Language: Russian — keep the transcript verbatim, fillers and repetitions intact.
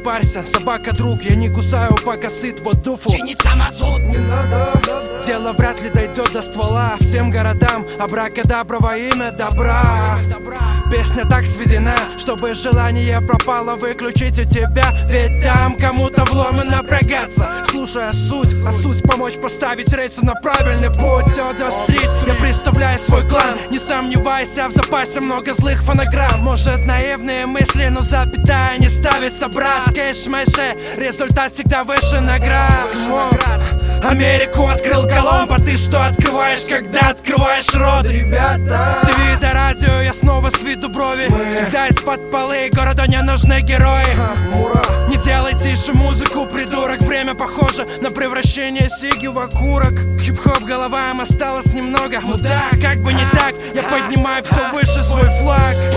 парься, собака друг, я не кусаю, пока сыт, вот дуфу. Чинится мазут. Не надо. Дело вряд ли дойдет до ствола. Всем городам абракадабра во имя добра. Песня так сведена, чтобы желание пропало выключить у тебя. Ведь там кому-то вломно напрягаться, слушая суть, а суть помочь поставить рейсы на правильный путь. Теодор Стрит, я представляю свой клан. Не сомневайся, в запасе много злых фонограмм. Может наивные мысли, но запятая не ставится, брат. Кэш-мэше, результат всегда выше наград. Америку открыл Колумб, а ты что открываешь, когда открываешь рот? Ребята, ти ви до радио, я снова сведу брови. Мы всегда из-под полы, городу не нужны герои. Ура. Не делай тише музыку, придурок. Время похоже на превращение сиги в окурок. Хип-хоп головам осталось немного. Ну да, как бы не так, я поднимаю все выше свой флаг.